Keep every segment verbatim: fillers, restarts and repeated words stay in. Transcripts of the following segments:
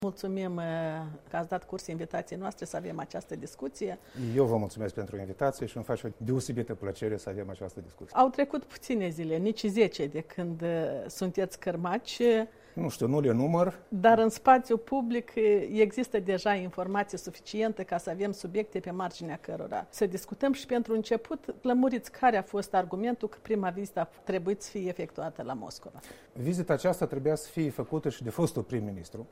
Mulțumim că ați dat curs invitației noastre să avem această discuție. Eu vă mulțumesc pentru invitație și îmi face o deosebită plăcere să avem această discuție. Au trecut puține zile, nici zece, de când sunteți cărmaci. Nu știu, nu le număr. Dar în spațiu public există deja informații suficiente ca să avem subiecte pe marginea cărora să discutăm și pentru început lămuriți care a fost argumentul că prima vizită a trebuit să fie efectuată la Moscova. Vizita aceasta trebuia să fie făcută și de fostul prim-ministru.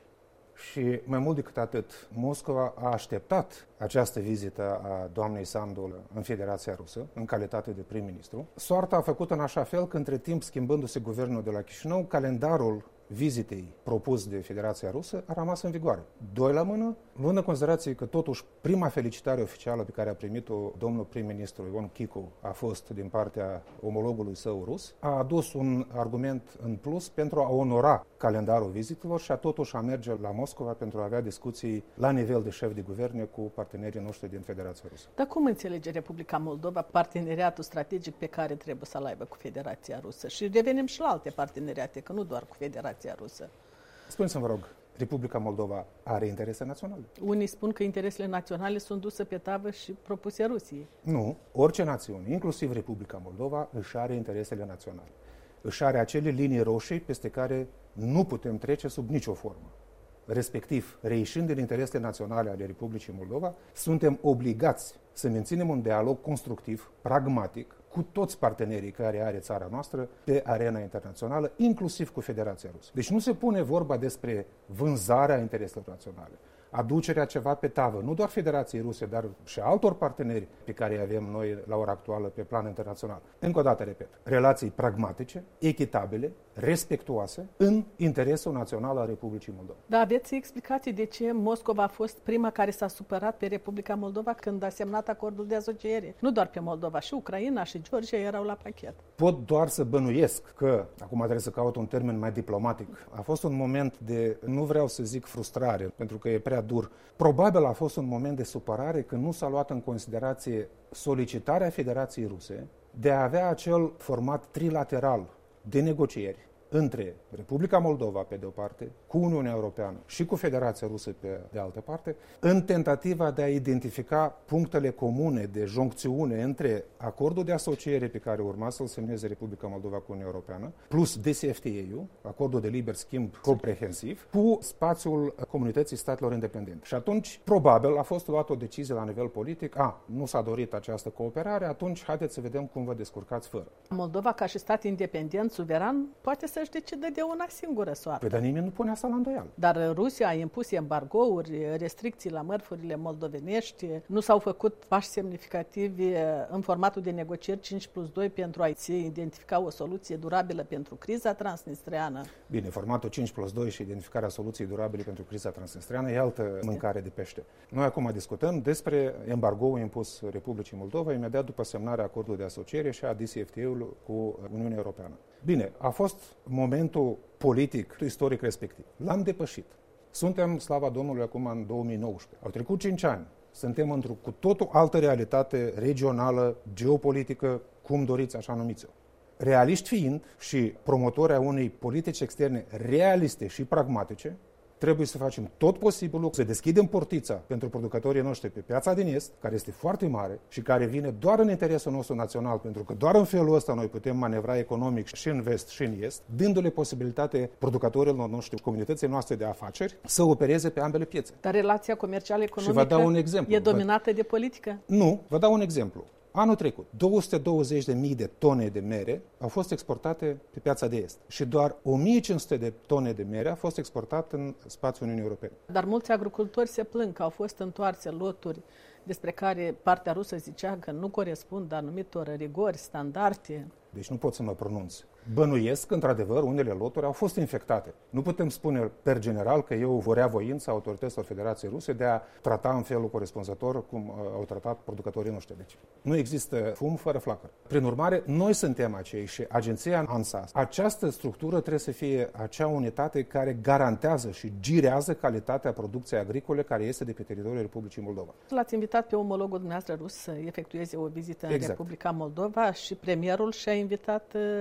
Și mai mult decât atât, Moscova a așteptat această vizită a doamnei Sandu în Federația Rusă, în calitate de prim-ministru. Soarta a făcut în așa fel că, între timp, schimbându-se guvernul de la Chișinău, calendarul vizitei propus de Federația Rusă a rămas în vigoare. Doi la mână, luând în considerație că totuși prima felicitare oficială pe care a primit-o domnul prim-ministru Ion Chicu a fost din partea omologului său rus, a adus un argument în plus pentru a onora calendarul vizitelor și a totuși a merge la Moscova pentru a avea discuții la nivel de șef de guverne cu partenerii noștri din Federația Rusă. Dar cum înțelege Republica Moldova parteneriatul strategic pe care trebuie să-l aibă cu Federația Rusă? Și revenim și la alte parteneriate, că nu doar cu Federația Rusă. Spuneți-mi, vă rog, Republica Moldova are interese naționale? Unii spun că interesele naționale sunt duse pe tavă și propuse Rusiei. Nu, orice națiune, inclusiv Republica Moldova, își are interesele naționale. Își are acele linii roșii peste care nu putem trece sub nicio formă. Respectiv, reieșind din interesele naționale ale Republicii Moldova, suntem obligați să menținem un dialog constructiv, pragmatic, cu toți partenerii care are țara noastră pe arena internațională, inclusiv cu Federația Rusă. Deci nu se pune vorba despre vânzarea intereselor naționale, aducerea ceva pe tavă, nu doar Federației Ruse, dar și altor parteneri pe care îi avem noi la ora actuală pe plan internațional. Încă o dată, repet, relații pragmatice, echitabile, respectuoase, în interesul național al Republicii Moldova. Da, aveți explicații de ce Moscova a fost prima care s-a supărat pe Republica Moldova când a semnat acordul de asociere? Nu doar pe Moldova, și Ucraina și Georgia erau la pachet. Pot doar să bănuiesc că, acum trebuie să caut un termen mai diplomatic, a fost un moment de, nu vreau să zic frustrare, pentru că e prea dur. Probabil a fost un moment de supărare când nu s-a luat în considerație solicitarea Federației Ruse de a avea acel format trilateral de negocieri între Republica Moldova, pe de o parte, cu Uniunea Europeană și cu Federația Rusă, pe de altă parte, în tentativa de a identifica punctele comune de joncțiune între acordul de asociere pe care urma să-l semneze Republica Moldova cu Uniunea Europeană, plus D C F T A-ul, acordul de liber schimb comprehensiv, cu spațiul Comunității Statelor Independente. Și atunci, probabil, a fost luată o decizie la nivel politic, a, nu s-a dorit această cooperare, atunci haideți să vedem cum vă descurcați fără. Moldova, ca și stat independent, suveran, poate să își decide de una singură soartă. Păi, dar nimeni nu pune asta la îndoială. Dar Rusia a impus embargouri, restricții la mărfurile moldovenești, nu s-au făcut pași semnificativi în formatul de negocieri cinci plus doi pentru a-ți identifica o soluție durabilă pentru criza transnistreană. Bine, formatul cinci plus doi și identificarea soluției durabile pentru criza transnistreană e altă mâncare de pește. Noi acum discutăm despre embargoul impus Republicii Moldova imediat după semnarea acordului de asociere și a D C F T A-ului cu Uniunea Europeană. Bine, a fost momentul politic, istoric respectiv. L-am depășit. Suntem, slava Domnului, acum în două mii nouăsprezece. Au trecut cinci ani. Suntem într-o cu totul altă realitate regională, geopolitică, cum doriți, așa numiți-o. Realiști fiind și promotori a unei politici externe realiste și pragmatice, trebuie să facem tot posibilul să deschidem portița pentru producătorii noștri pe piața din Est, care este foarte mare și care vine doar în interesul nostru național, pentru că doar în felul ăsta noi putem manevra economic și în vest și în est, dându-le posibilitate producătorilor noștri, comunității noastre de afaceri, să opereze pe ambele piețe. Dar relația comercială economică și vă dau un exemplu. E dominată de politică? Nu, vă dau un exemplu. Anul trecut, două sute douăzeci de mii de tone de mere au fost exportate pe piața de est și doar o mie cinci sute de tone de mere a fost exportat în spațiul Uniunii Europene. Dar mulți agricultori se plâng că au fost întoarse loturi despre care partea rusă zicea că nu corespund anumitor rigori, standarde. Deci nu pot să mă pronunț. Bănuiesc că, într-adevăr, unele loturi au fost infectate. Nu putem spune, per general, că eu vorea voința autorităților Federației Ruse de a trata în felul corespunzător cum uh, au tratat producătorii noștri. Deci nu există fum fără flacără. Prin urmare, noi suntem acei și agenția ANSA. Această structură trebuie să fie acea unitate care garantează și girează calitatea producției agricole care este de pe teritoriul Republicii Moldova. L-ați invitat pe omologul dumneavoastră rus să efectueze o vizită exact. în Republica Moldova și premierul și-a invitat uh,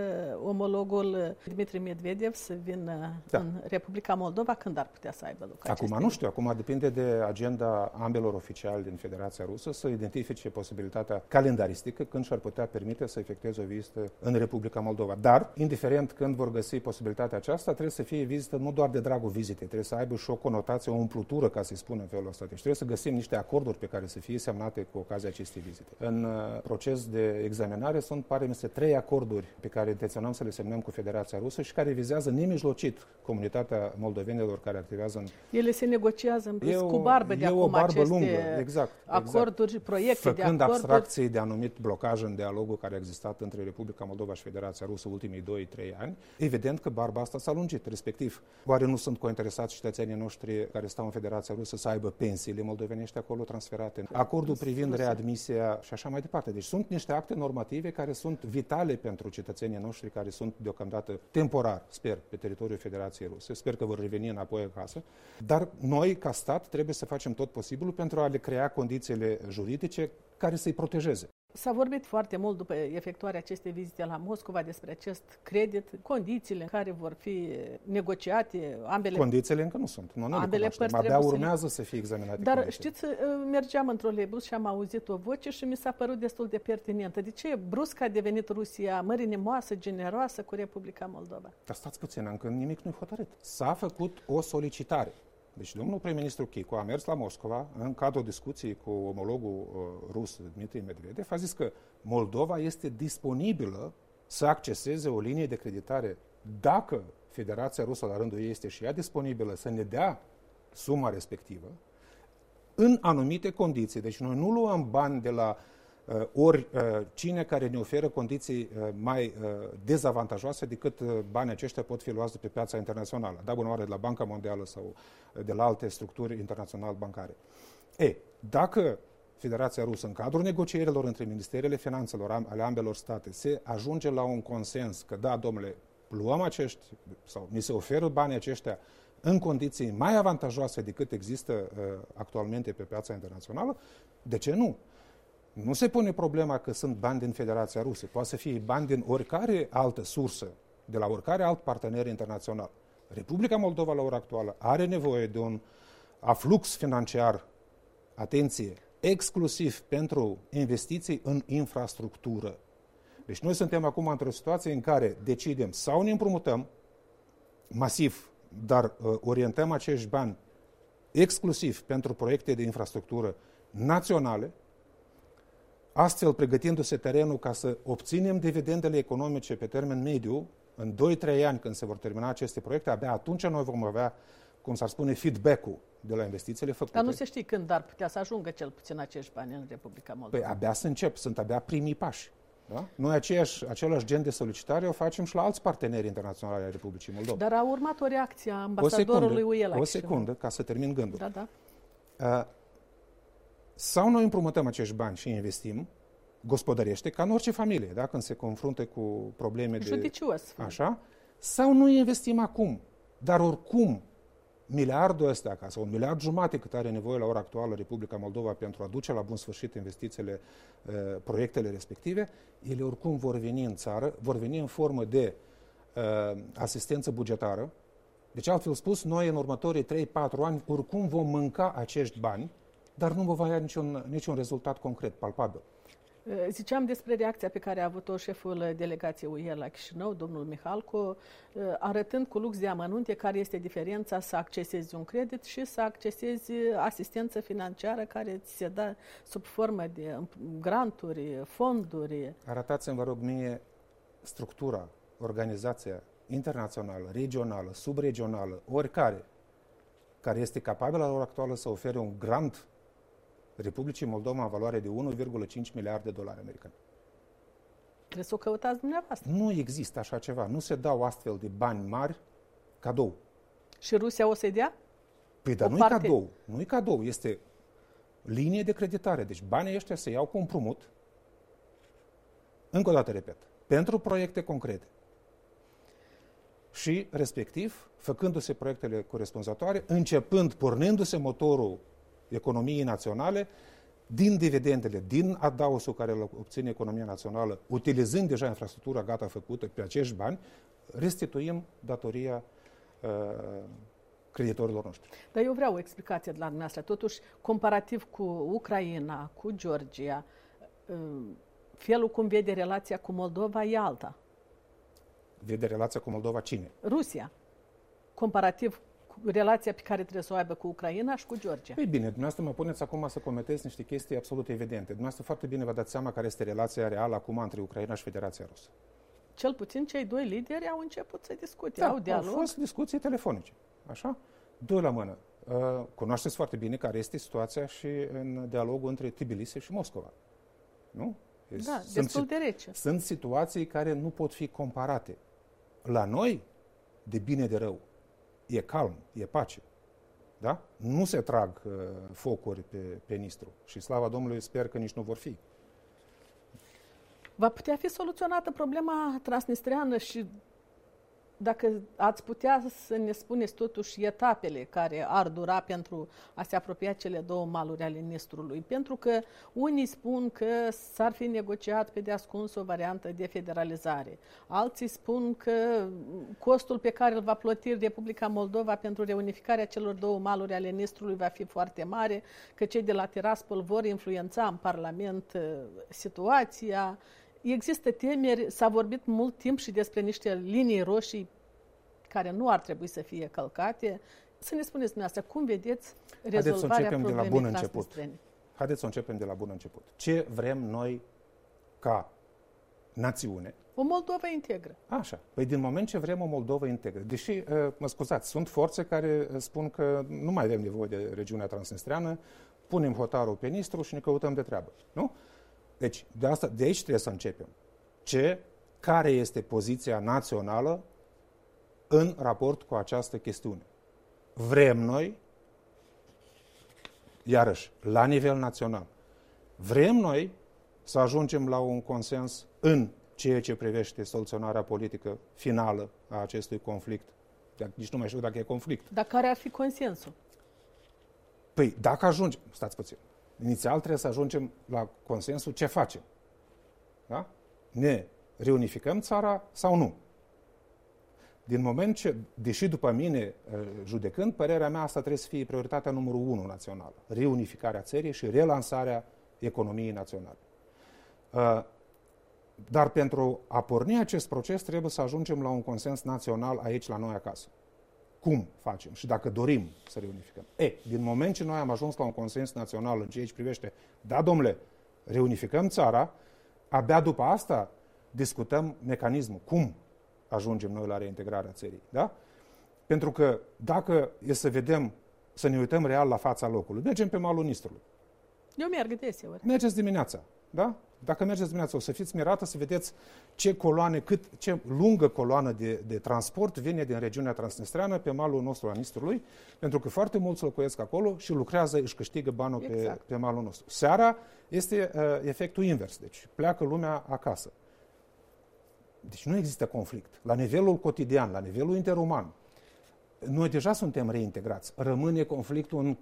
omologul Dmitri Medvedev să vină da. în Republica Moldova, când ar putea să aibă loc? Acum nu știu, acum depinde de agenda ambelor oficiali din Federația Rusă să identifice posibilitatea calendaristică când și-ar putea permite să efectueze o vizită în Republica Moldova. Dar, indiferent când vor găsi posibilitatea aceasta, trebuie să fie vizită nu doar de dragul vizitei, trebuie să aibă și o conotație, o umplutură, ca să-i spun în felul ăsta. Deci trebuie să găsim niște acorduri pe care să fie semnate cu ocazia acestei vizite. În uh, proces de examinare sunt, pare mi se, trei acorduri pe care intenționăm să le semnăm cu Federația Rusă și care vizează nemijlocit comunitatea moldovenilor care activează în... Ele se negociază în plus cu barbă de acum aceste lungă. Exact, acorduri, exact. proiecte Făcând de acorduri. abstracții de anumit blocaj în dialogul care a existat între Republica Moldova și Federația Rusă ultimii doi trei ani, evident că barba asta s-a lungit, respectiv. Oare nu sunt cointeresați cetățenii noștri care stau în Federația Rusă să aibă pensiile moldovenești acolo transferate? Acordul privind readmisia și așa mai departe. Deci sunt niște acte normative care sunt vitale pentru cetățenii noștri care sunt deocamdată temporar, sper, pe teritoriul Federației Ruse. Sper că vor reveni înapoi acasă. Dar noi, ca stat, trebuie să facem tot posibilul pentru a le crea condițiile juridice care să-i protejeze. S-a vorbit foarte mult după efectuarea acestei vizite la Moscova despre acest credit, condițiile în care vor fi negociate ambele... Condițiile încă nu sunt. Nu, nu ambele părți abia urmează să fie examinate. Dar condițiile. Știți, mergeam într-o troleibuz și am auzit o voce și mi s-a părut destul de pertinentă. De ce brusc a devenit Rusia mărinimoasă, generoasă cu Republica Moldova? Dar stați puțin, încă nimic nu-i hotărât. S-a făcut o solicitare. Deci domnul prim-ministru Chico a mers la Moscova în cadrul discuției cu omologul uh, rus Dmitri Medvedev, a zis că Moldova este disponibilă să acceseze o linie de creditare dacă Federația Rusă la rândul ei este și ea disponibilă să ne dea suma respectivă în anumite condiții. Deci noi nu luăm bani de la uh, ori uh, cine care ne oferă condiții uh, mai uh, dezavantajoase decât uh, banii aceștia pot fi luați de pe piața internațională. Da, bună oară, de la Banca Mondială sau uh, de la alte structuri internaționale bancare. E, dacă Federația Rusă, în cadrul negocierilor între Ministerele Finanțelor ale ambelor state, se ajunge la un consens că da, domnule, luăm acești, sau mi se oferă banii aceștia în condiții mai avantajoase decât există uh, actualmente pe piața internațională, de ce nu? Nu se pune problema că sunt bani din Federația Rusă. Poate să fie bani din oricare altă sursă, de la oricare alt partener internațional. Republica Moldova, la ora actuală, are nevoie de un aflux financiar, atenție, exclusiv pentru investiții în infrastructură. Deci noi suntem acum într-o situație în care decidem sau ne împrumutăm masiv, dar uh, orientăm acești bani exclusiv pentru proiecte de infrastructură naționale, astfel pregătindu-se terenul ca să obținem dividendele economice pe termen mediu, în doi trei ani când se vor termina aceste proiecte, abia atunci noi vom avea, cum s-ar spune, feedback-ul de la investițiile făcute. Dar nu se știe când ar putea să ajungă cel puțin acești bani în Republica Moldova. Păi abia să încep, sunt abia primii pași. Da? Noi aceeași, același gen de solicitare o facem și la alți parteneri internaționali ai Republicii Moldova. Dar a urmat o reacție a ambasadorului U E la O secundă, ca să termin gândul. Da, da. Uh, sau noi împrumutăm acești bani și investim gospodărește, ca în orice familie, da? Când se confruntă cu probleme de... Judicios. Așa? Sau noi investim acum, dar oricum miliardul ăsta, ca sau un miliard jumate cât are nevoie la ora actuală Republica Moldova pentru a duce la bun sfârșit investițiile, uh, proiectele respective, ele oricum vor veni în țară, vor veni în formă de uh, asistență bugetară. Deci, altfel spus, noi în următorii trei patru ani oricum vom mânca acești bani, dar nu vom avea niciun, niciun rezultat concret, palpabil. Ziceam despre reacția pe care a avut-o șeful delegației U E la Chișinău, domnul Mihalco, arătând cu lux de amănunte care este diferența să accesezi un credit și să accesezi asistență financiară care ți se dă sub formă de granturi, fonduri. Arătați-mi, vă rog, mie structura, organizația internațională, regională, subregională, oricare, care este capabilă la ora actuală să ofere un grant Republicii Moldova în valoare de unu virgulă cinci miliarde de dolari americani. Trebuie să o căutați dumneavoastră. Nu există așa ceva. Nu se dau astfel de bani mari cadou. Și Rusia o să-i dea? Păi, dar nu-i cadou. Nu-i cadou. Este linie de creditare. Deci banii ăștia se iau cu împrumut. Încă o dată repet. Pentru proiecte concrete. Și, respectiv, făcându-se proiectele corespunzătoare, începând, pornindu-se motorul economiei naționale, din dividendele, din adausul care îl obține economia națională, utilizând deja infrastructura gata făcută pe acești bani, restituim datoria uh, creditorilor noștri. Dar eu vreau o explicație de la dumneavoastră. Totuși, comparativ cu Ucraina, cu Georgia, felul cum vede relația cu Moldova e alta. Vede relația cu Moldova cine? Rusia. Comparativ cu relația pe care trebuie să o aibă cu Ucraina și cu Georgia. Păi bine, dumneavoastră mă puneți acum să comentez niște chestii absolut evidente. Dumneavoastră foarte bine vă dați seama care este relația reală acum între Ucraina și Federația Rusă. Cel puțin cei doi lideri au început să discute, Da, au dialog. au fost discuții telefonice, așa? Doi la mână. Uh, cunoașteți foarte bine care este situația și în dialogul între Tbilisi și Moscova. Nu? Da, sunt, destul de rece. Sunt situații care nu pot fi comparate. La noi, de bine de rău, e calm, e pace. Da? Nu se trag uh, focuri pe, pe Nistru. Și slavă Domnului, sper că nici nu vor fi. Va putea fi soluționată problema transnistreană și dacă ați putea să ne spuneți totuși etapele care ar dura pentru a se apropia cele două maluri ale Nistrului. Pentru că unii spun că s-ar fi negociat pe deascuns o variantă de federalizare. Alții spun că costul pe care îl va plăti Republica Moldova pentru reunificarea celor două maluri ale Nistrului va fi foarte mare, că cei de la Tiraspol vor influența în Parlament situația. Există temeri, s-a vorbit mult timp și despre niște linii roșii care nu ar trebui să fie călcate. Să ne spuneți dumneavoastră, cum vedeți rezolvarea problemei transnistrene? Haideți să începem de la bun început. Ce vrem noi ca națiune? O Moldovă integră. Așa. Păi din moment ce vrem o Moldovă integră, deși, mă scuzați, sunt forțe care spun că nu mai avem nevoie de regiunea transnistreană, punem hotarul pe Nistru și ne căutăm de treabă. Nu? Deci, de, asta, de aici trebuie să începem. Ce, care este poziția națională în raport cu această chestiune? Vrem noi, iarăși, la nivel național, vrem noi să ajungem la un consens în ceea ce privește soluționarea politică finală a acestui conflict? Nici nu mai știu dacă e conflict. Dar care ar fi consensul? Păi, dacă ajungem, stați puțin, inițial trebuie să ajungem la consensul ce facem. Da? Ne reunificăm țara sau nu? Din moment ce, deși după mine, judecând, părerea mea, asta trebuie să fie prioritatea numărul unu națională. Reunificarea țării și relansarea economiei naționale. Dar pentru a porni acest proces trebuie să ajungem la un consens național aici, la noi acasă. Cum facem și dacă dorim să reunificăm? E, din moment ce noi am ajuns la un consens național în ceea ce privește, da, domnule, reunificăm țara, abia după asta discutăm mecanismul. Cum ajungem noi la reintegrarea țării? Da? Pentru că dacă e să vedem, să ne uităm real la fața locului, mergem pe malul Nistrului. Eu merg deseori. Mergeți dimineața, da? Dacă mergeți dimineața, o să fiți mirată să vedeți ce coloane, cât, ce lungă coloană de, de transport vine din regiunea transnistreană pe malul nostru al Nistrului, pentru că foarte mulți locuiesc acolo și lucrează, își câștigă banul exact. pe, pe malul nostru. Seara este uh, efectul invers, deci pleacă lumea acasă. Deci nu există conflict. La nivelul cotidian, la nivelul interuman, noi deja suntem reintegrați. Rămâne conflictul în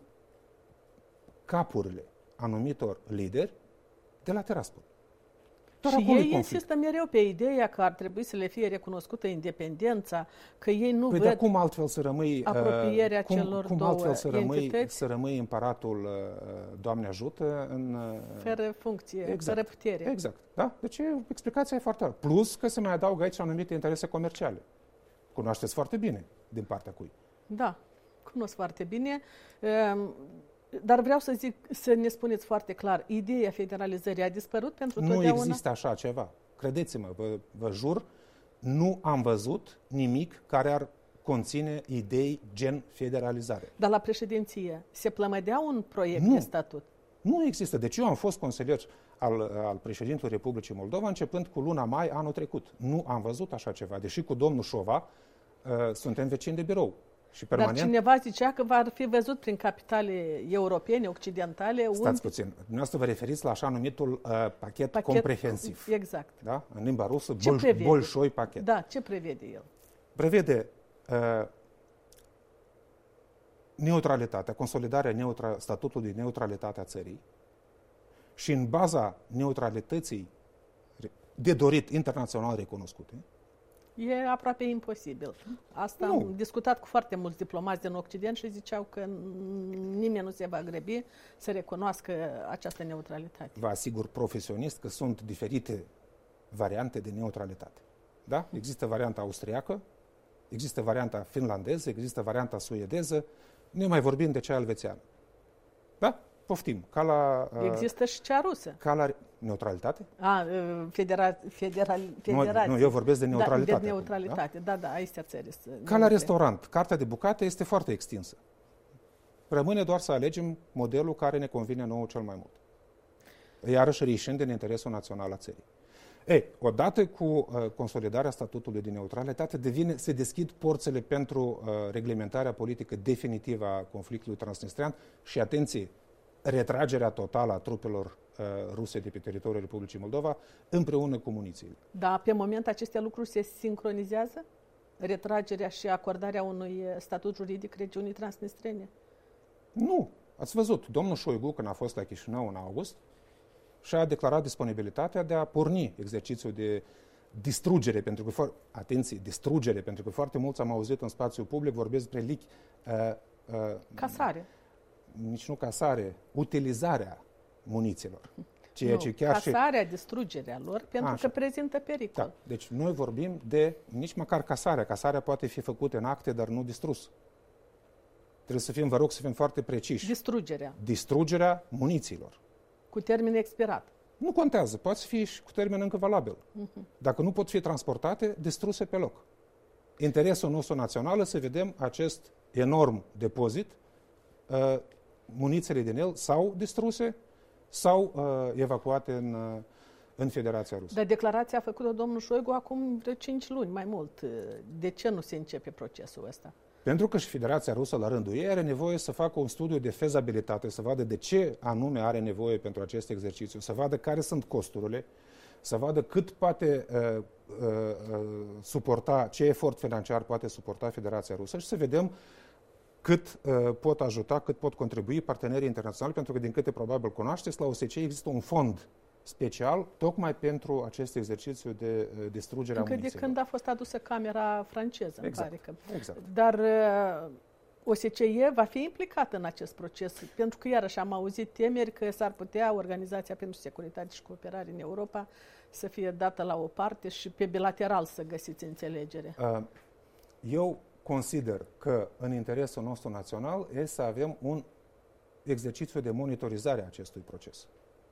capurile anumitor lideri de la Tiraspol. Doar și ei insistă mereu pe ideea că ar trebui să le fie recunoscută independența, că ei nu păi văd cum altfel să rămâi, apropierea cum, celor cum două altfel să rămâi, entități? să rămâi împăratul, Doamne ajută, în... Fără funcție, exact, fără putere. Exact. Da? Deci explicația e foarte clară. Plus că se mai adaugă aici anumite interese comerciale. Cunoașteți foarte bine din partea cui. Da, cunosc foarte bine. Dar vreau să zic, să ne spuneți foarte clar, ideea federalizării a dispărut pentru nu totdeauna? Nu există așa ceva. Credeți-mă, vă, vă jur, nu am văzut nimic care ar conține idei gen federalizare. Dar la președinție se plămădea un proiect nu. de statut? Nu există. Deci eu am fost consilier al, al președintelui Republicii Moldova începând cu luna mai anul trecut. Nu am văzut așa ceva, deși cu domnul Șova uh, suntem vecini de birou. Și permanent... Dar cineva zicea că va fi văzut prin capitale europene, occidentale. Stați unde... puțin. Dumneavoastră vă referiți la așa numitul uh, pachet, pachet comprehensiv. Exact. Da? În limba rusă, bol, bolșoi pachet. Da, ce prevede el? Prevede uh, neutralitatea, consolidarea neutra, statutului de neutralitate a țării, și în baza neutralității de dorit internațional recunoscute, e aproape imposibil. Asta nu. am discutat cu foarte mulți diplomați din Occident și ziceau că nimeni nu se va grăbi să recunoască această neutralitate. Vă asigur profesionist că sunt diferite variante de neutralitate. Da? Există varianta austriacă, există varianta finlandeză, există varianta suedeză, nu mai vorbim de cea elvețiană. Da? Poftim. Ca la, există și cea rusă. Ca la neutralitate? A, federa, federal, federație. Nu, eu vorbesc de neutralitate. Da, de neutralitate, da, da, aici țări. Ca la restaurant, cartea de bucate este foarte extinsă. Rămâne doar să alegem modelul care ne convine nouă cel mai mult. Iarăși reișind din interesul național al țării. Ei, odată cu uh, consolidarea statutului de neutralitate, devine, se deschid porțile pentru uh, reglementarea politică definitivă a conflictului transnistrian și, atenție, retragerea totală a trupelor uh, ruse de pe teritoriul Republicii Moldova împreună cu munițiile. Da, pe moment aceste lucruri se sincronizează? Retragerea și acordarea unui statut juridic regiunii transnistrene? Nu. Ați văzut, domnul Șoigu, când a fost la Chișinău în august, și-a declarat disponibilitatea de a porni exercițiul de distrugere, pentru că, for- atenție, distrugere, pentru că foarte mulți am auzit în spațiu public, vorbesc despre lichi, uh, uh, casare. Nici nu casare, utilizarea muniților. Ceea nu, ce chiar casarea, și... distrugerea lor, pentru Așa. că prezintă pericol. Da. Deci noi vorbim de nici măcar casarea. Casarea poate fi făcută în acte, dar nu distrus. Trebuie să fim, vă rog, să fim foarte preciși. Distrugerea. Distrugerea muniților. Cu termen expirat. Nu contează, poate fi și cu termen încă valabil. Uh-huh. Dacă nu pot fi transportate, distruse pe loc. Interesul nostru național să vedem acest enorm depozit, uh, munițiile din el sau distruse sau uh, evacuate în, uh, în Federația Rusă. Dar declarația a făcut-o domnul Șoigu acum vreo cinci luni, mai mult. De ce nu se începe procesul ăsta? Pentru că și Federația Rusă, la rândul ei, are nevoie să facă un studiu de fezabilitate, să vadă de ce anume are nevoie pentru acest exercițiu, să vadă care sunt costurile, să vadă cât poate uh, uh, suporta, ce efort financiar poate suporta Federația Rusă și să vedem cât uh, pot ajuta, cât pot contribui partenerii internaționali, pentru că, din câte probabil cunoașteți, la O S C E există un fond special tocmai pentru acest exercițiu de uh, distrugere a Încă munițiilor. de când a fost adusă camera franceză, exact. îmi pare că. Exact. Dar uh, O S C E va fi implicată în acest proces, pentru că iarăși am auzit temeri că s-ar putea Organizația pentru Securitate și Cooperare în Europa să fie dată la o parte și pe bilateral să găsiți înțelegere. Uh, eu consider că în interesul nostru național este să avem un exercițiu de monitorizare a acestui proces.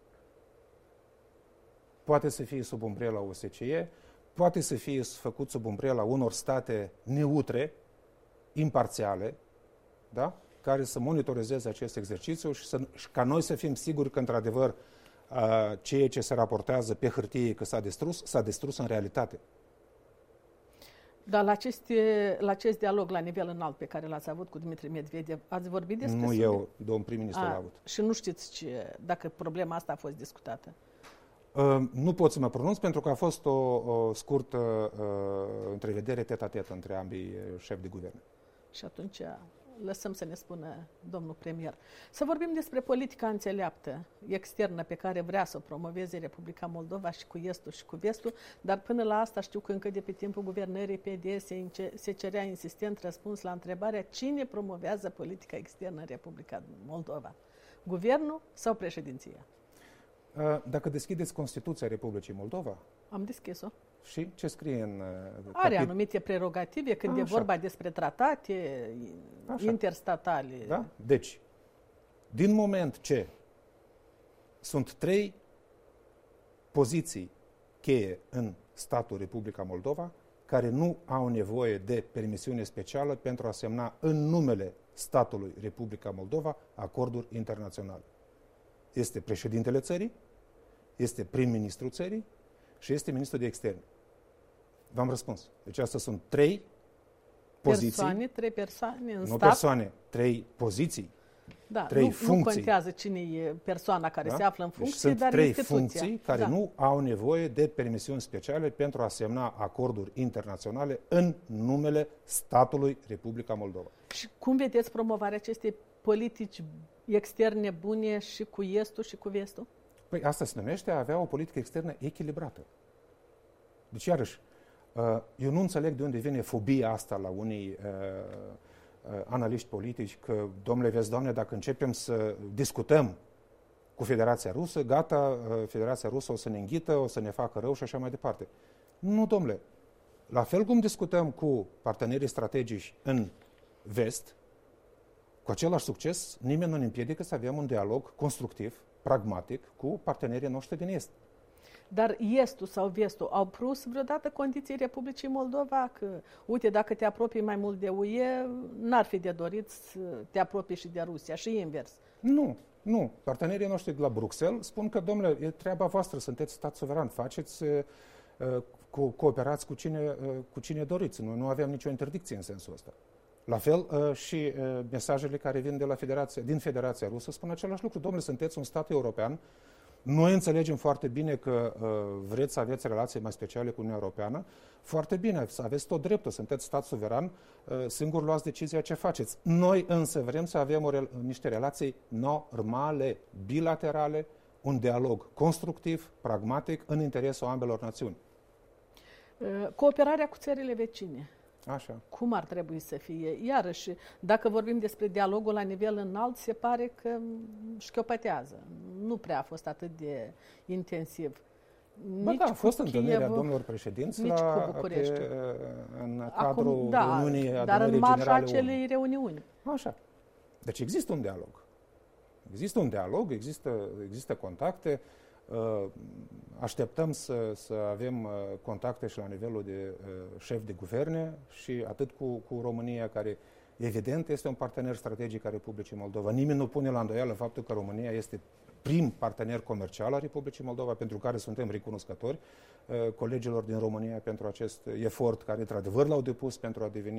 Poate să fie sub umbrela O S C E, poate să fie făcut sub umbrela unor state neutre, imparțiale, da? Care să monitorizeze acest exercițiu și, să, și ca noi să fim siguri că, într-adevăr, uh, ceea ce se raportează pe hârtie că s-a distrus, s-a distrus în realitate. Dar la acest, la acest dialog la nivel înalt pe care l-ați avut cu Dmitri Medvedev, ați vorbit despre... Nu eu, domn prim-ministru l-a avut. Și nu știți ce, dacă problema asta a fost discutată? Uh, nu pot să mă pronunț pentru că a fost o, o scurtă uh, întrevedere tet-a-tet între ambii șefi de guvern. Și atunci lăsăm să ne spună domnul premier. Să vorbim despre politica înțeleaptă externă pe care vrea să o promoveze Republica Moldova și cu estul și cu vestul, dar până la asta știu că încă de pe timpul guvernării P D S se, se cerea insistent răspuns la întrebarea cine promovează politica externă în Republica Moldova? Guvernul sau președinția? Dacă deschideți Constituția Republicii Moldova... Am deschis-o. Și ce scrie în... Are capit... anumite prerogative când Așa. e vorba despre tratate Așa. interstatale. Da? Deci, din moment ce sunt trei poziții cheie în statul Republica Moldova care nu au nevoie de permisiune specială pentru a semna în numele statului Republica Moldova acorduri internaționale. Este președintele țării, este prim-ministrul țării și este ministrul de externe. V-am răspuns. Deci astea sunt trei poziții. Persoane, trei persoane în nu stat. persoane, trei poziții, da, trei nu, funcții. Nu contează cine e persoana care da? se află în funcție, deci sunt dar trei instituția. funcții care da. nu au nevoie de permisiuni speciale pentru a semna acorduri internaționale în numele statului Republica Moldova. Și cum vedeți promovarea acestei politici externe bune și cu estul și cu vestul? Păi asta se numește a avea o politică externă echilibrată. Deci, iarăși, eu nu înțeleg de unde vine fobia asta la unii analiști politici, că, domnule, vezi, doamne, dacă începem să discutăm cu Federația Rusă, gata, Federația Rusă o să ne înghită, o să ne facă rău și așa mai departe. Nu, domnule. La fel cum discutăm cu partenerii strategici în vest, cu același succes, nimeni nu ne împiedică să avem un dialog constructiv, pragmatic, cu partenerii noștri din est. Dar estul sau vestul au pus vreodată condiții Republicii Moldova? Că, uite, dacă te apropii mai mult de U E, n-ar fi de dorit să te apropii și de Rusia, și invers. Nu, nu. Partenerii noștri de la Bruxelles spun că, domnule, e treaba voastră, sunteți stat suveran, faceți, uh, co- cooperați cu cine, uh, cu cine doriți. Noi nu avem nicio interdicție în sensul ăsta. La fel uh, și uh, mesajele care vin de la Federația, din Federația Rusă spun același lucru. Domnule, sunteți un stat european. Noi înțelegem foarte bine că uh, vreți să aveți relații mai speciale cu Uniunea Europeană. Foarte bine, să aveți tot dreptul, sunteți stat suveran, uh, singur luați decizia ce faceți. Noi însă vrem să avem o re- niște relații normale, bilaterale, un dialog constructiv, pragmatic, în interesul ambelor națiuni. Uh, cooperarea cu țările vecine. Așa. Cum ar trebui să fie? Iarăși, dacă vorbim despre dialogul la nivel înalt, se pare că șchiopătează. Nu prea a fost atât de intensiv. Ba da, a fost întâlnirea domnilor președinți nici la, cu București. Pe, în cadrul Acum, da, reuniunii dar în marja generale acelei ONU. reuniuni. Așa. Deci există un dialog. Există un dialog, există, există contacte. Așteptăm să, să avem contacte și la nivelul de șef de guverne și atât cu, cu România, care evident este un partener strategic al Republicii Moldova. Nimeni nu pune la îndoială faptul că România este prim partener comercial al Republicii Moldova, pentru care suntem recunoscători colegilor din România pentru acest efort care, într-adevăr, l-au depus pentru a deveni,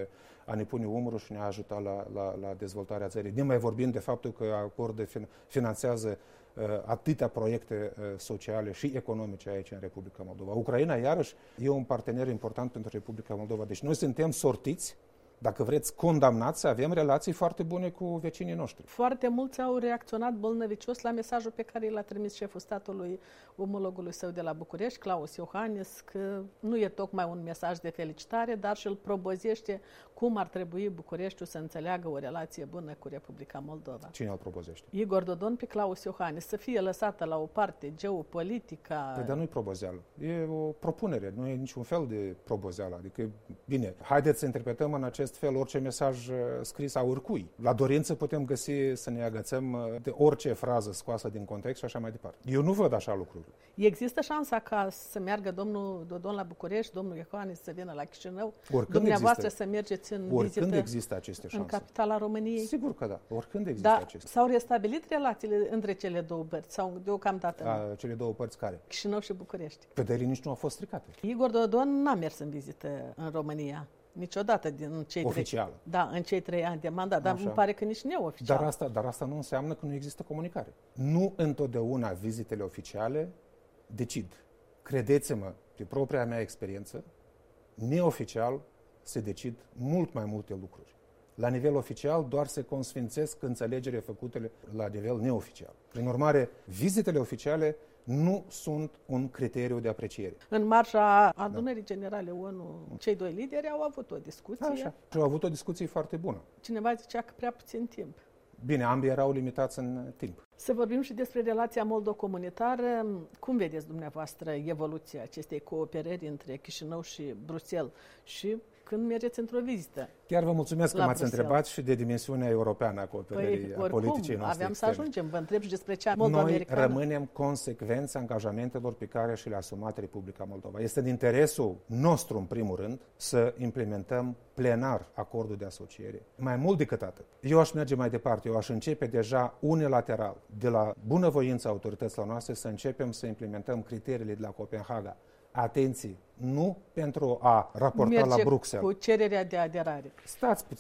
a ne pune umărul și ne-a ajutat la, la, la dezvoltarea țării. Nu mai vorbim de faptul că acordul finanțează atâtea proiecte sociale și economice aici în Republica Moldova. Ucraina, iarăși, e un partener important pentru Republica Moldova. Deci noi suntem sortiți, dacă vreți, condamnați să avem relații foarte bune cu vecinii noștri. Foarte mulți au reacționat bolnăvicios la mesajul pe care l-a trimis șeful statului omologului său de la București, Klaus Iohannis, că nu e tocmai un mesaj de felicitare, dar și îl propozește cum ar trebui Bucureștiul să înțeleagă o relație bună cu Republica Moldova. Cine îl propozește? Igor Dodon pe Klaus Iohannis, să fie lăsată la o parte geopolitica. Păi, dar nu-i probozeală. E o propunere, nu e niciun fel de probozeală. Adică, bine, haideți să interpretăm în acest fel orice mesaj scris a oricui. La dorință putem găsi să ne agățăm de orice frază scoasă din context și așa mai departe. Eu nu văd așa lucruri. Există șansa ca să meargă domnul Dodon la București, domnul Iohannis să vină la Chișinău, oricând dumneavoastră există, să mergeți în oricând vizită există aceste șanse. în capitala României? Sigur că da, oricând există da, aceste. S-au restabilit relațiile între cele două părți sau deocamdată nu? A, cele două părți care? Chișinău și București. Vederii nici nu au fost stricate. Igor Dodon n-a mers în vizită în România. Niciodată din cei oficial. trei, da, în cei trei ani de mandat, dar îmi pare că nici neoficial. Dar asta, dar asta nu înseamnă că nu există comunicare. Nu întotdeauna vizitele oficiale decid. Credeți-mă, pe propria mea experiență, neoficial se decid mult mai multe lucruri. La nivel oficial doar se consfințesc înțelegere făcute la nivel neoficial. Prin urmare, vizitele oficiale nu sunt un criteriu de apreciere. În marșa adunării da. generale ONU, cei doi lideri au avut o discuție. Așa. Și au avut o discuție foarte bună. Cineva zicea că prea puțin timp. Bine, ambii erau limitați în timp. vorbim și despre relația moldo-comunitară. Cum vedeți dumneavoastră evoluția acestei cooperări între Chișinău și Bruxelles și când mergeți într-o vizită? Chiar vă mulțumesc că m-ați Bruxelles. întrebat și de dimensiunea europeană a cooperării păi, a politicii noastre aveam externe. să ajungem, vă întreb și despre cea Noi moldo-americană. rămânem consecvenți angajamentelor pe care și le-a asumat Republica Moldova. Este în interesul nostru, în primul rând, să implementăm plenar acordul de asociere. Mai mult decât atât, eu aș merge mai departe, eu aș începe deja unilateral, de la bunăvoința autorităților noastre, să începem să implementăm criteriile de la Copenhaga. Atenție, nu pentru a raporta Merge la Bruxelles. cu cererea de aderare. Stați puțin.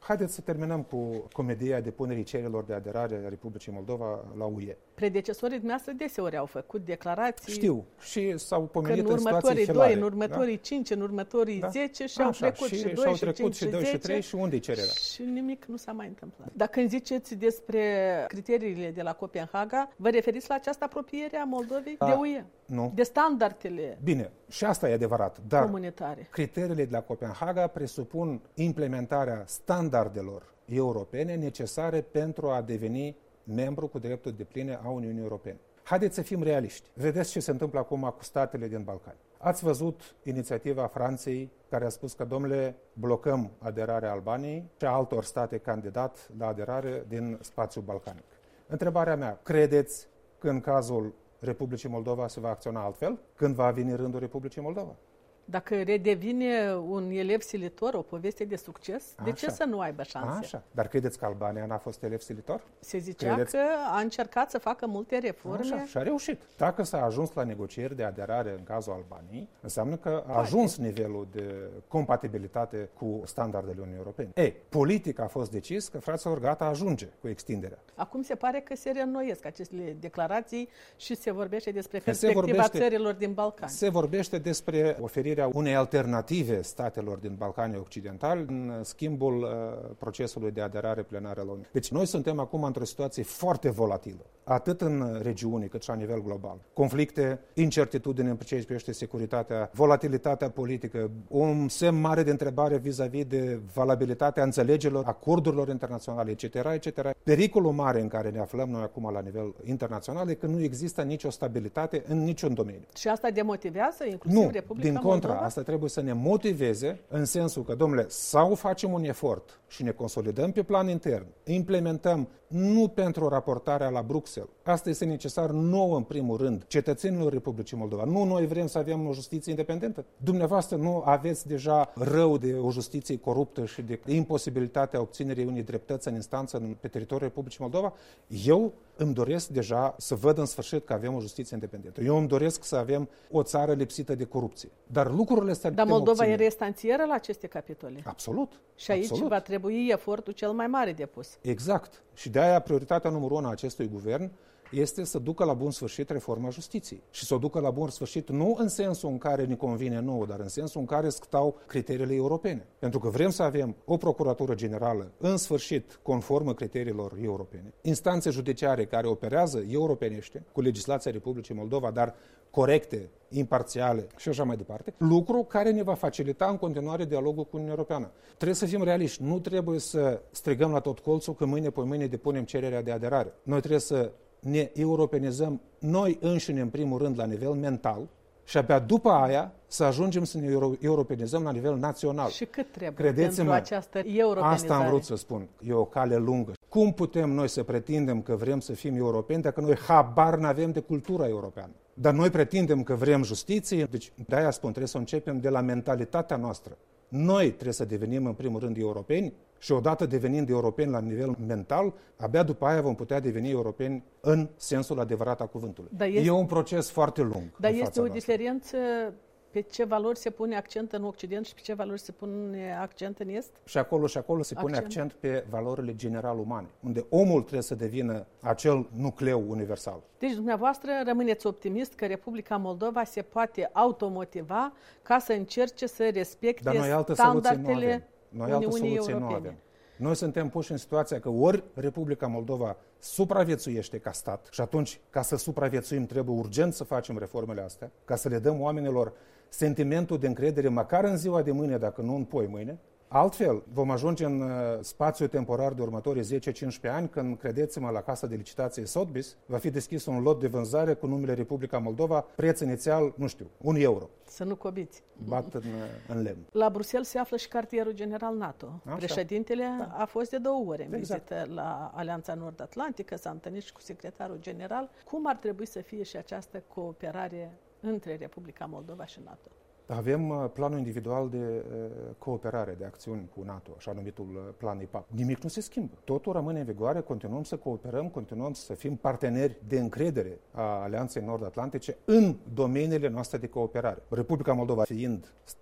Haideți să terminăm cu comedia depunerii cererilor de aderare a Republicii Moldova la U E. Predecesorii dumneavoastră deseori au făcut declarații. Știu. Și s-au pomenit în, în următorii situații doi, în următorii da? cinci, în următorii da? zece și au trecut și, și doi, și, și trecut cinci, și doi, și trei, zece. și unde e cererea? Și nimic nu s-a mai întâmplat. Dacă îmi ziceți despre criteriile de la Copenhaga, vă referiți la această apropiere a Moldovei da. de U E? Nu. De standardele Bine, și asta e adevărat, dar comunitare. Criteriile de la Copenhaga presupun implementarea standardelor europene necesare pentru a deveni membru cu drepturi depline a Uniunii Europene. Haideți să fim realiști. Vedeți ce se întâmplă acum cu statele din Balcani. Ați văzut inițiativa Franței care a spus că, domnule, blocăm aderarea Albaniei și a altor state candidat la aderare din spațiul balcanic. Întrebarea mea, credeți că în cazul Republicii Moldova se va acționa altfel? Când va veni rândul Republicii Moldova? Dacă redevine un elev silitor, o poveste de succes, Așa. De ce să nu aibă șanse? Așa. Dar credeți că Albania n-a fost elev silitor? Se zicea Credeți? că a încercat să facă multe reforme. Așa. Și a reușit. Dacă s-a ajuns la negocieri de aderare în cazul Albaniei, înseamnă că a ajuns nivelul de compatibilitate cu standardele Uniunii Europene. Ei, politic a fost decis că, fraților, gata, ajunge cu extinderea. Acum se pare că se reînnoiesc aceste declarații și se vorbește despre perspectiva vorbește, țărilor din Balcani. Se vorbește despre oferirea unei alternative statelor din Balcanii Occidentali în schimbul uh, procesului de aderare plenară la Uniune. Deci noi suntem acum într-o situație foarte volatilă, atât în regiune cât și la nivel global. Conflicte, incertitudine în ce privește securitatea, volatilitatea politică, un semn mare de întrebare vis-a-vis de valabilitatea înțelegerilor, acordurilor internaționale, et cetera, et cetera. Pericolul mare în care ne aflăm noi acum la nivel internațional e că nu există nicio stabilitate în niciun domeniu. Și asta demotivează inclusiv nu, Republica din contra, Moldova? asta trebuie să ne motiveze în sensul că, domnule, sau facem un efort și ne consolidăm pe plan intern, implementăm nu pentru raportarea la Bruxelles. Asta este necesar nouă, în primul rând, cetățenilor Republicii Moldova. Nu noi vrem să avem o justiție independentă. Dumneavoastră nu aveți deja rău de o justiție coruptă și de imposibilitatea obținerii unei dreptăți în instanță pe teritoriul Republicii Moldova? Eu îmi doresc deja să văd în sfârșit că avem o justiție independentă. Eu îmi doresc să avem o țară lipsită de corupție. Dar lucrurile astea Dar Moldova obține. e restanțieră la aceste capitole. Absolut. Și aici absolut. va trebui efortul cel mai mare depus. Exact. Și de aia prioritatea numărul unu a acestui guvern este să ducă la bun sfârșit reforma justiției. Și să o ducă la bun sfârșit nu în sensul în care ne convine nouă, dar în sensul în care stau criteriile europene. Pentru că vrem să avem o procuratură generală în sfârșit conformă criteriilor europene, instanțe judiciare care operează europenește cu legislația Republicii Moldova, dar corecte, imparțiale și așa mai departe, lucru care ne va facilita în continuare dialogul cu Uniunea Europeană. Trebuie să fim realiști, nu trebuie să strigăm la tot colțul că mâine pe mâine depunem cererea de aderare. Noi trebuie să ne europenizăm noi înșine în primul rând la nivel mental și abia după aia să ajungem să ne euro- europenizăm la nivel național. Și cât trebuie Credeți-mă, pentru această europenizare? Asta am vrut să spun. E o cale lungă. Cum putem noi să pretindem că vrem să fim europeni dacă noi habar n-avem de cultura europeană? Dar noi pretindem că vrem justiție, deci de-aia spun, trebuie să începem de la mentalitatea noastră. Noi trebuie să devenim în primul rând europeni și odată devenind europeni la nivel mental, abia după aia vom putea deveni europeni în sensul adevărat a cuvântului. Este, e un proces foarte lung. Dar este o diferență pe ce valori se pune accent în Occident și pe ce valori se pune accent în Est? Și acolo și acolo se pune accent, accent pe valorile general umane, unde omul trebuie să devină acel nucleu universal. Deci dumneavoastră rămâneți optimist că Republica Moldova se poate automotiva ca să încerce să respecte Dar noi altă standardele noi altă Uniunii soluție Europene. Nu avem. Noi suntem puși în situația că ori Republica Moldova supraviețuiește ca stat și atunci, ca să supraviețuim, trebuie urgent să facem reformele astea, ca să le dăm oamenilor sentimentul de încredere măcar în ziua de mâine, dacă nu în poi mâine. Altfel, vom ajunge în spațiu temporar de următorii zece cincisprezece ani, când, credeți-mă, la Casa de Licitație Sotheby's va fi deschis un lot de vânzare cu numele Republica Moldova, preț inițial, nu știu, un euro. Să nu cobiți. Bat în, în lemn. La Bruxelles se află și cartierul general NATO. Așa. Președintele da. a fost de două ori în exact. vizită la Alianța Nord-Atlantică, s-a întâlnit și cu secretarul general. Cum ar trebui să fie și această cooperare între Republica Moldova și NATO? Avem planul individual de uh, cooperare, de acțiuni cu NATO, așa numitul plan I P A C. Nimic nu se schimbă. Totul rămâne în vigoare, continuăm să cooperăm, continuăm să fim parteneri de încredere a Alianței Nord-Atlantice în domeniile noastre de cooperare. Republica Moldova fiind stat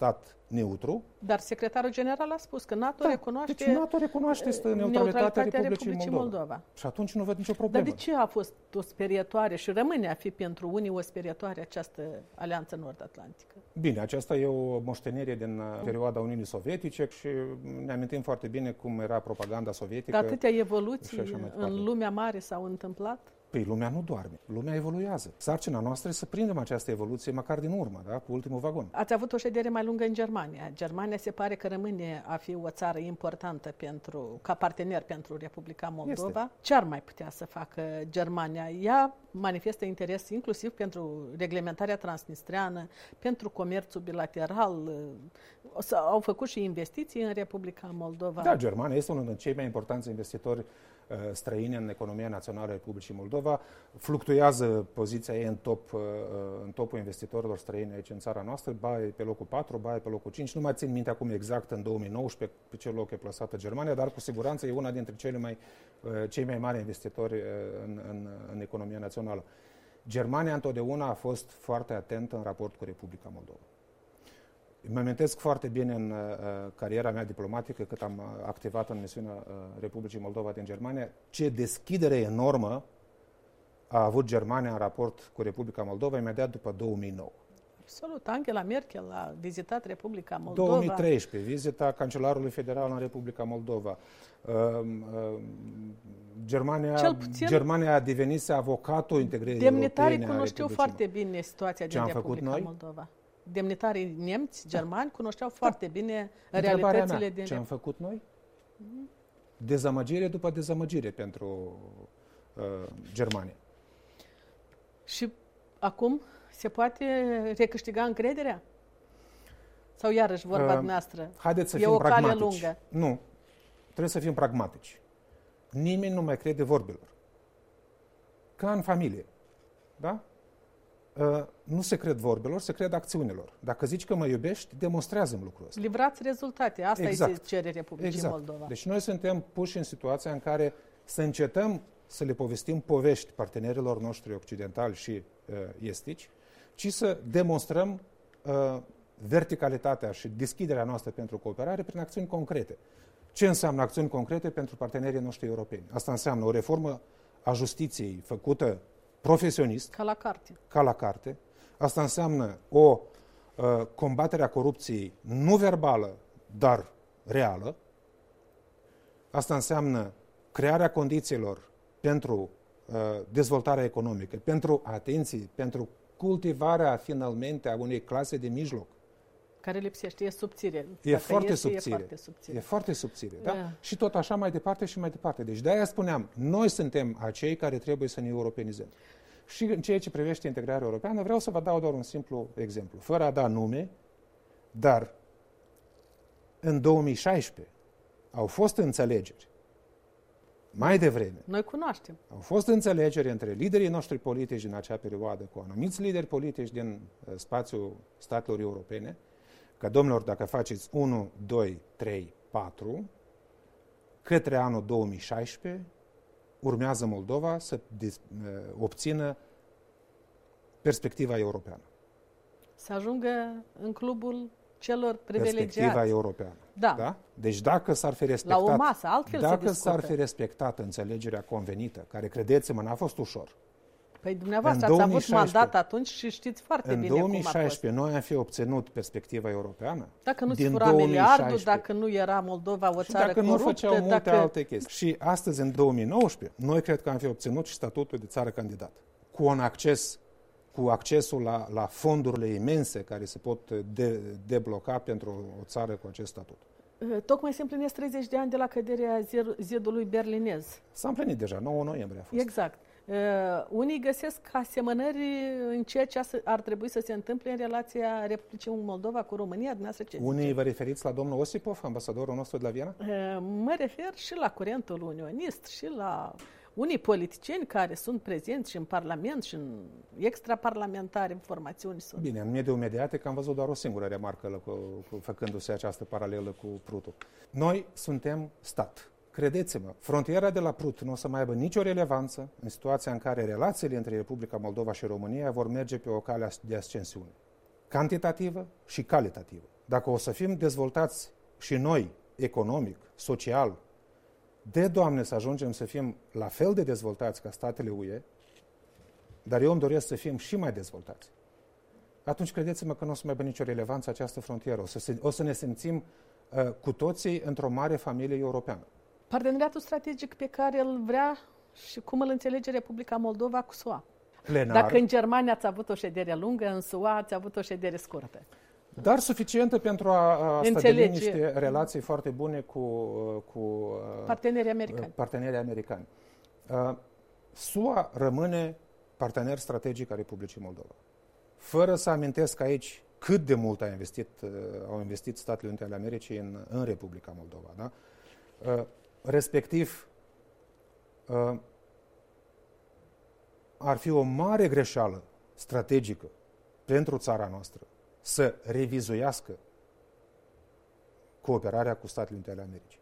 neutru. Dar secretarul general a spus că NATO da, recunoaște, deci NATO recunoaște neutralitatea, neutralitatea Republicii, Republicii Moldova. Moldova. Și atunci nu văd nicio problemă. Dar de ce a fost o sperietoare și rămâne a fi pentru unii o sperietoare această alianță nord-atlantică? Bine, aceasta e o moștenire din perioada Uniunii Sovietice și ne amintim foarte bine cum era propaganda sovietică. Dar atâtea evoluții în lumea mare s-au întâmplat? Păi lumea nu doarme, lumea evoluează. Sarcina noastră e să prindem această evoluție măcar din urmă, da? Cu ultimul vagon. Ați avut o ședere mai lungă în Germania. Germania se pare că rămâne a fi o țară importantă pentru, ca partener pentru Republica Moldova. Este. Ce ar mai putea să facă Germania? Ea manifestă interes inclusiv pentru reglementarea transnistreană, pentru comerțul bilateral. Au făcut și investiții în Republica Moldova. Da, Germania este unul dintre cei mai importanți investitori străini în economia națională a Republicii Moldova. Fluctuează poziția ei în, top, în topul investitorilor străini aici în țara noastră, ba e pe locul patru, ba e pe locul cinci. Nu mai țin minte acum exact în două mii nouăsprezece pe ce loc e plasată Germania, dar cu siguranță e una dintre cele mai, cei mai mari investitori în, în, în economia națională. Germania întotdeauna a fost foarte atentă în raport cu Republica Moldova. Mă amintesc foarte bine în uh, cariera mea diplomatică, cât am activat în misiunea uh, Republicii Moldova din Germania, ce deschidere enormă a avut Germania în raport cu Republica Moldova imediat după două mii nouă. Absolut. Angela Merkel a vizitat Republica Moldova. două mii treisprezece, vizita Cancelarului Federal în Republica Moldova. Uh, uh, Germania, Germania a devenit avocatul integrării europene. Demnitarii cunoșteau foarte bine situația din Republica noi? Moldova. Demnitarii nemți, germani, cunoșteau foarte da. bine realitățile mea, din... Ce am făcut noi? Dezamăgire după dezamăgire pentru uh, Germania. Și acum se poate recâștiga încrederea? Sau iarăși vorba uh, noastră? Haideți să e fim o pragmatici. cale lungă. Nu. Trebuie să fim pragmatici. Nimeni nu mai crede vorbelor. Ca în familie. Da? Uh, nu se cred vorbelor, se cred acțiunilor. Dacă zici că mă iubești, demonstrează-mi lucrul ăsta. Livrați rezultate. Asta exact. îi se cere Republicii exact. Moldova. Deci noi suntem puși în situația în care să încetăm să le povestim povești partenerilor noștri occidentali și uh, estici, ci să demonstrăm uh, verticalitatea și deschiderea noastră pentru cooperare prin acțiuni concrete. Ce înseamnă acțiuni concrete pentru partenerii noștri europeni? Asta înseamnă o reformă a justiției făcută profesionist, ca la carte. Ca la carte. Asta înseamnă o uh, combatere a corupției nu verbală, dar reală. Asta înseamnă crearea condițiilor pentru uh, dezvoltarea economică, pentru, atenție, pentru cultivarea finalmente a unei clase de mijloc. Care lipsește, e subțire. E foarte subțire. E foarte subțire. E foarte subțire, da? Yeah. Și tot așa mai departe și mai departe. Deci de-aia spuneam, noi suntem acei care trebuie să ne europenizăm. Și în ceea ce privește integrarea europeană, vreau să vă dau doar un simplu exemplu, fără a da nume, dar în două mii șaisprezece au fost înțelegeri, mai devreme. Noi cunoaștem. Au fost înțelegeri între liderii noștri politici din acea perioadă, cu anumiți lideri politici din uh, spațiul statelor europene, că, domnilor, dacă faceți unu, doi, trei, patru, către anul două mii șaisprezece, urmează Moldova să obțină perspectiva europeană. Să ajungă în clubul celor privilegiați. Perspectiva europeană. Da. Da? Deci dacă s-ar fi respectat, la o masă, altfel dacă s-ar fi respectat înțelegerea convenită, care, credeți-mă, n-a fost ușor. Păi dumneavoastră ați avut mandat atunci și știți foarte în bine cum a fost. În două mii șaisprezece noi am fi obținut perspectiva europeană. Dacă nu se fura miliardul, dacă nu era Moldova o și țară dacă coruptă, nu făceau multe dacă... alte chestii. Și astăzi, în două mii nouăsprezece, noi cred că am fi obținut și statutul de țară candidat. Cu un acces, cu accesul la, la fondurile imense care se pot de, debloca pentru o țară cu acest statut. Tocmai se împlinesc treizeci de ani de la căderea zidului berlinez. S-a împlinit deja, nouă noiembrie a fost. Exact. Uh, unii găsesc asemănări în ceea ce ar trebui să se întâmple în relația Republicii Moldova cu România. Ce unii zice? Vă referiți la domnul Osipov, ambasadorul nostru de la Viena? Uh, mă refer și la curentul unionist și la unii politicieni care sunt prezenți și în Parlament și în extraparlamentare, în formațiuni sunt. Bine, în mediul mediatic am văzut doar o singură remarcă cu, cu, făcându-se această paralelă cu Prutul. Noi suntem stat. Credeți-mă, frontiera de la Prut nu o să mai aibă nicio relevanță în situația în care relațiile între Republica Moldova și România vor merge pe o cale de ascensiune. Cantitativă și calitativă. Dacă o să fim dezvoltați și noi, economic, social, de Doamne să ajungem să fim la fel de dezvoltați ca statele U E, dar eu îmi doresc să fim și mai dezvoltați, atunci credeți-mă că nu o să mai aibă nicio relevanță această frontieră. O să, se, o să ne simțim uh, cu toții într-o mare familie europeană. Parteneriatul strategic pe care îl vrea și cum îl înțelege Republica Moldova cu S U A. Plenar, Dacă în Germania ați avut o ședere lungă, în S U A ați avut o ședere scurtă. dar suficientă pentru a, a stabili niște relații foarte bune cu, cu partenerii americani. Partenerii americani. Uh, S U A rămâne partener strategic al Republicii Moldova. Fără să amintesc aici cât de mult a investit, uh, au investit Statele Unite ale Americii în, în Republica Moldova. Da? Uh, respectiv, uh, ar fi o mare greșeală strategică pentru țara noastră să revizuiască cooperarea cu Statele Unite ale Americii.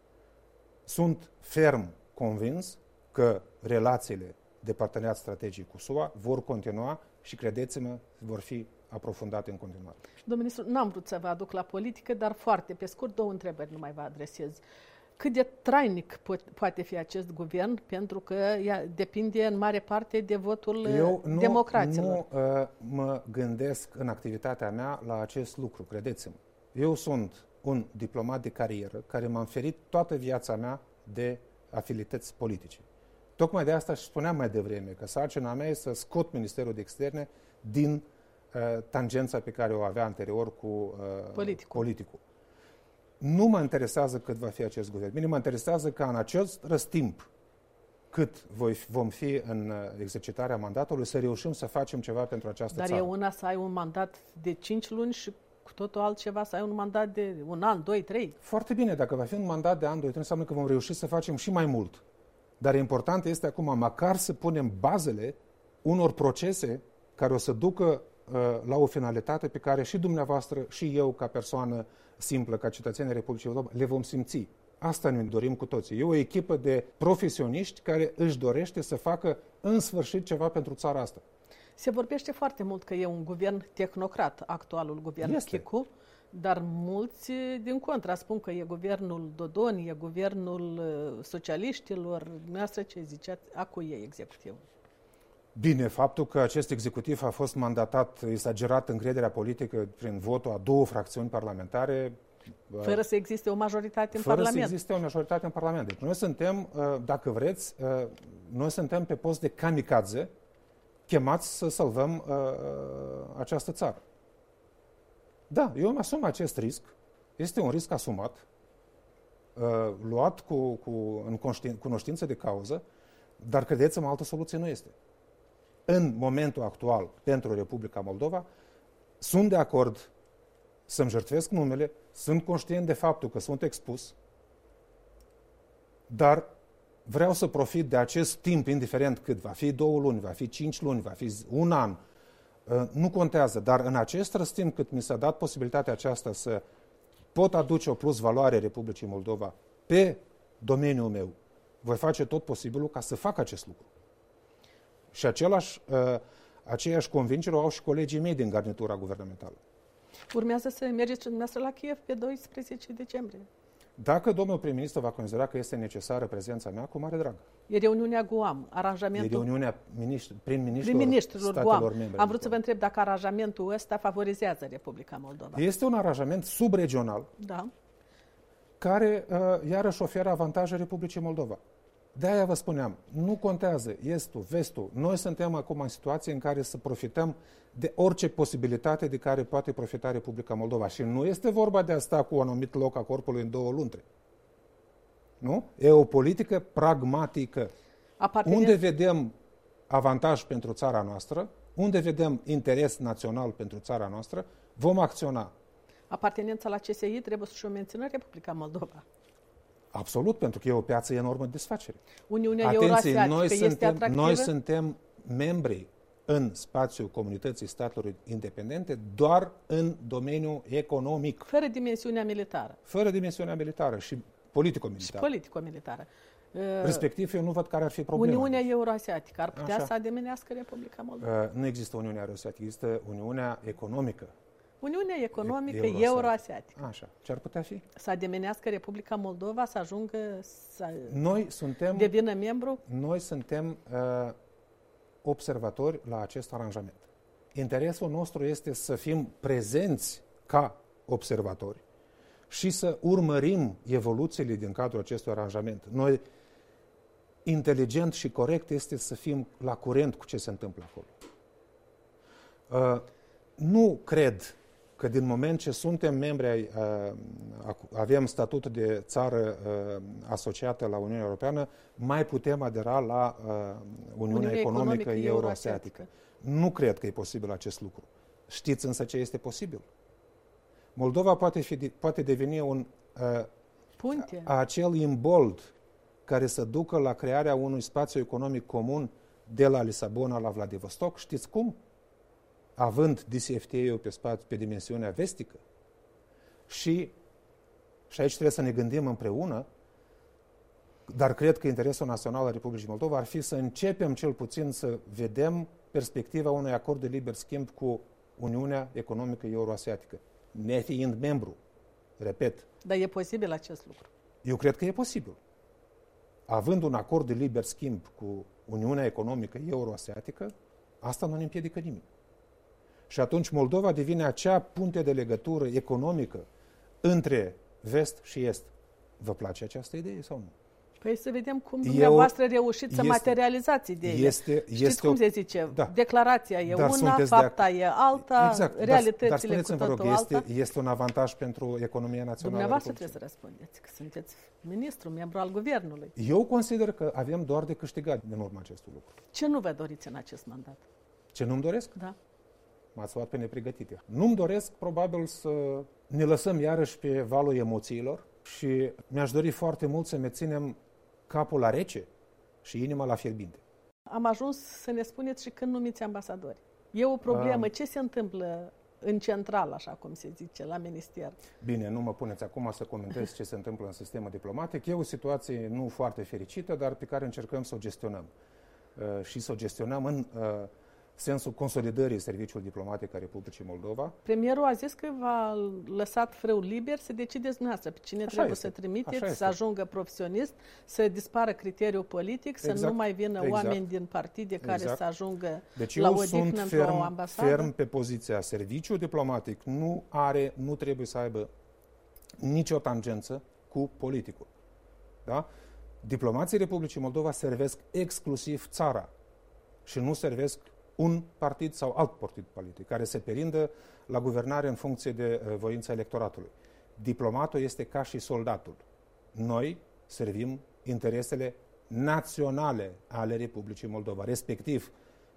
Sunt ferm convins că relațiile de parteneriat strategic cu S U A vor continua și, credeți-mă, vor fi aprofundate în continuare. Domnul ministru, n-am vrut să vă aduc la politică, dar foarte pe scurt, două întrebări numai vă adresez. Cât de trainic po- poate fi acest guvern, pentru că ea depinde în mare parte de votul Eu nu, democraților. nu uh, mă gândesc în activitatea mea la acest lucru, credeți-mă. Eu sunt un diplomat de carieră care m-am ferit toată viața mea de afinități politice. Tocmai de asta și spuneam mai devreme că sarcina mea este să scot Ministerul de Externe din uh, tangența pe care o avea anterior cu uh, politicul. politicul. Nu mă interesează cât va fi acest guvern. Bine, mă interesează ca în acest răstimp cât voi, vom fi în exercitarea mandatului să reușim să facem ceva pentru această Dar țară. Dar e una să ai un mandat de cinci luni și cu totul altceva să ai un mandat de un an, doi, trei. Foarte bine, dacă va fi un mandat de an, doi, trei, înseamnă că vom reuși să facem și mai mult. Dar important este acum măcar să punem bazele unor procese care o să ducă uh, la o finalitate pe care și dumneavoastră și eu ca persoană simplă, ca cetățenii Republicii Moldova, le vom simți. Asta ne dorim cu toții. E o echipă de profesioniști care își dorește să facă în sfârșit ceva pentru țara asta. Se vorbește foarte mult că e un guvern tehnocrat, actualul guvern Este. Chicu, dar mulți din contra spun că e guvernul Dodon, e guvernul socialiștilor. Dumneavoastră ce ziceați? A cui e executivul? Bine, faptul că acest executiv a fost mandatat, exagerat încrederea politică prin votul a două fracțiuni parlamentare. Fără să existe o majoritate în fără Parlament. Fără să existe o majoritate în Parlament. Deci noi suntem, dacă vreți, noi suntem pe post de kamikaze, chemați să salvăm această țară. Da, eu îmi asum acest risc. Este un risc asumat, luat cu, cu, în cunoștință de cauză, dar credeți-mă, altă soluție nu este. În momentul actual, pentru Republica Moldova, sunt de acord să-mi jertfesc numele, sunt conștient de faptul că sunt expus, dar vreau să profit de acest timp, indiferent cât va fi două luni, va fi cinci luni, va fi un an, nu contează, dar în acest răstimp cât mi s-a dat posibilitatea aceasta să pot aduce o plus valoare Republicii Moldova pe domeniul meu, voi face tot posibilul ca să fac acest lucru. Și același, aceeași convingere o au și colegii mei din garnitura guvernamentală. Urmează să mergeți dumneavoastră la Kiev pe doisprezece decembrie. Dacă domnul prim-ministru va considera că este necesară prezența mea, cu mare drag. E reuniunea Guam, aranjamentul... E reuniunea prim-ministrilor prim-ministrilor statelor Guam. membre. Am vrut să vă întreb dacă aranjamentul ăsta favorizează Republica Moldova. Este un aranjament subregional, da. care uh, iarăși oferă avantaje Republicii Moldova. De-aia vă spuneam, nu contează estul, vestul. Noi suntem acum în situație în care să profităm de orice posibilitate de care poate profita Republica Moldova. Și nu este vorba de a sta cu un anumit loc a corpului în două luni. Nu? E o politică pragmatică. Apartine... Unde vedem avantaj pentru țara noastră, unde vedem interes național pentru țara noastră, vom acționa. Apartenența la C S I trebuie să-și o mențină Republica Moldova. Absolut, pentru că e o piață enormă de desfacere. Uniunea Euroasiatică noi este suntem, atractivă? Noi suntem membri în spațiul Comunității Statelor Independente doar în domeniul economic. Fără dimensiunea militară. Fără dimensiunea militară și politico-militară. Și politico-militară. Respectiv, eu nu văd care ar fi problema. Uniunea Euroasiatică ar putea Așa. să ademenească Republica Moldova? Nu există Uniunea Euroasiatică, există Uniunea Economică Uniunea Economică Euroasiatică. Euroasiatică. Așa. Ce ar putea fi? Să ademenească Republica Moldova, să ajungă să Noi suntem, devină membru? Noi suntem uh, observatori la acest aranjament. Interesul nostru este să fim prezenți ca observatori și să urmărim evoluțiile din cadrul acestui aranjament. Noi, inteligent și corect, este să fim la curent cu ce se întâmplă acolo. Uh, nu cred că din moment ce suntem membri, uh, avem statut de țară uh, asociată la Uniunea Europeană, mai putem adera la uh, Uniunea Uniunea Economică, Economică Euroasiatică. Nu cred că e posibil acest lucru. Știți însă ce este posibil? Moldova poate, fi, poate deveni un uh, Punte. acel imbold care să ducă la crearea unui spațiu economic comun de la Lisabona la Vladivostok. Știți cum? Având D C F T A-ul pe, spațiu, pe dimensiunea vestică. Și, și aici trebuie să ne gândim împreună, dar cred că interesul național al Republicii Moldova ar fi să începem cel puțin să vedem perspectiva unui acord de liber schimb cu Uniunea Economică Euroasiatică, nefiind membru. Repet. Dar e posibil acest lucru? Eu cred că e posibil. Având un acord de liber schimb cu Uniunea Economică Euroasiatică, asta nu ne împiedică nimic. Și atunci Moldova devine acea punte de legătură economică între vest și est. Vă place această idee sau nu? Păi să vedem cum dumneavoastră Eu, reușiți să este, materializați ideile. Este, Știți este cum o, se zice? Da. Declarația e dar una, fapta de, e alta, exact, realitățile dar, dar cu totul rog, alta. este, este un avantaj pentru economia națională. Dumneavoastră trebuie să răspundeți, că sunteți ministru, membru al guvernului. Eu consider că avem doar de câștigat din urma acestui lucru. Ce nu vă doriți în acest mandat? Ce nu-mi doresc? Da. M-ați luat pe nepregătite. Nu-mi doresc, probabil, să ne lăsăm iarăși pe valul emoțiilor și mi-aș dori foarte mult să ne ținem capul la rece și inima la fierbinte. Am ajuns să ne spuneți și când numiți ambasadori. E o problemă. Um, Ce se întâmplă în central, așa cum se zice, la minister? Bine, nu mă puneți acum să comentez ce se întâmplă în sistemul diplomatic. E o situație nu foarte fericită, dar pe care încercăm să o gestionăm. Uh, și să o gestionăm în uh, sensul consolidării serviciului diplomatic al Republicii Moldova. Premierul a zis că v-a lăsat frâul liber să decideți dumneavoastră pe cine Așa trebuie este. să trimiteți, Așa să este. ajungă profesionist, să dispară criteriul politic, să Exact. nu mai vină Exact. oameni din partide care Exact. să ajungă Deci la eu o sunt dihnă într-o ferm, ambasadă. ferm pe poziția. Serviciul diplomatic nu are, nu trebuie să aibă nicio tangență cu politicul. Da? Diplomații Republicii Moldova servesc exclusiv țara și nu servesc un partid sau alt partid politic, care se perindă la guvernare în funcție de uh, voința electoratului. Diplomatul este ca și soldatul. Noi servim interesele naționale ale Republicii Moldova. Respectiv,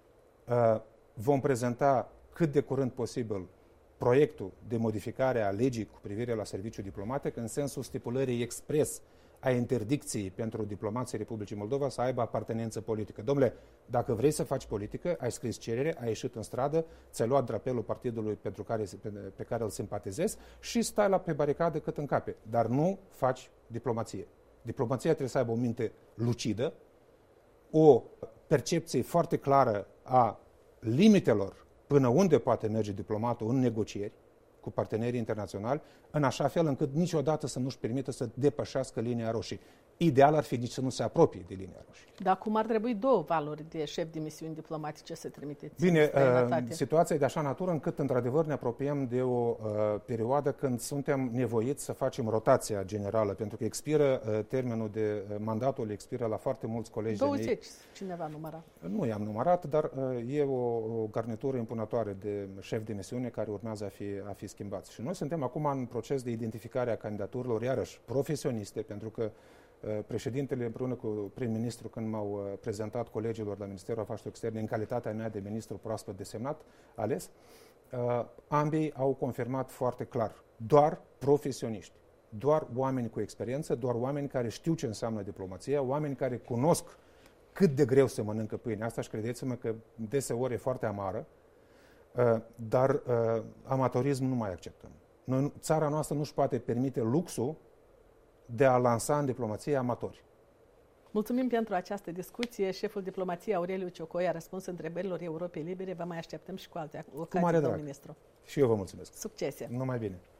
uh, vom prezenta cât de curând posibil proiectul de modificare a legii cu privire la serviciul diplomatic în sensul stipulării expres a interdicției pentru diplomații Republicii Moldova să aibă apartenență politică. Dom'le, dacă vrei să faci politică, ai scris cerere, ai ieșit în stradă, ți-ai luat drapelul partidului pentru care, pe, pe care îl simpatizezi și stai la pe baricadă cât încape. Dar nu faci diplomație. Diplomația trebuie să aibă o minte lucidă, o percepție foarte clară a limitelor până unde poate merge diplomatul în negocieri cu partenerii internaționali, în așa fel încât niciodată să nu-și permită să depășească linia roșie. Ideal ar fi nici să nu se apropie de linia roșie. Dar cum ar trebui două valuri de șef de misiuni diplomatice să trimiteți? Bine, uh, situația e de așa natură încât, într-adevăr, ne apropiem de o uh, perioadă când suntem nevoiți să facem rotația generală, pentru că expiră uh, termenul de uh, mandatul, expiră la foarte mulți colegi. douăzeci, cineva număra. Nu i-am numărat, dar uh, e o, o garnitură impunătoare de șef de misiune care urmează a fi, a fi schimbați. Și noi suntem acum în proces de identificare a candidaturilor, iarăși profesioniste, pentru că președintele împreună cu prim-ministru, când m-au prezentat colegilor la Ministerul Afacerilor Externe în calitatea mea de ministru proaspăt desemnat, ales, ambii au confirmat foarte clar, doar profesioniști, doar oameni cu experiență, doar oameni care știu ce înseamnă diplomația, oameni care cunosc cât de greu se mănâncă pâinea asta și credeți-mă că deseori e foarte amară, dar amatorism nu mai acceptăm. Noi, țara noastră nu își poate permite luxul de a lansa în diplomație amatori. Mulțumim pentru această discuție. Șeful diplomației Aureliu Ciocoi a răspuns întrebărilor Europei Libere. Vă mai așteptăm și cu alte ocazii, domnul ministru. Și eu vă mulțumesc. Succese! Numai bine!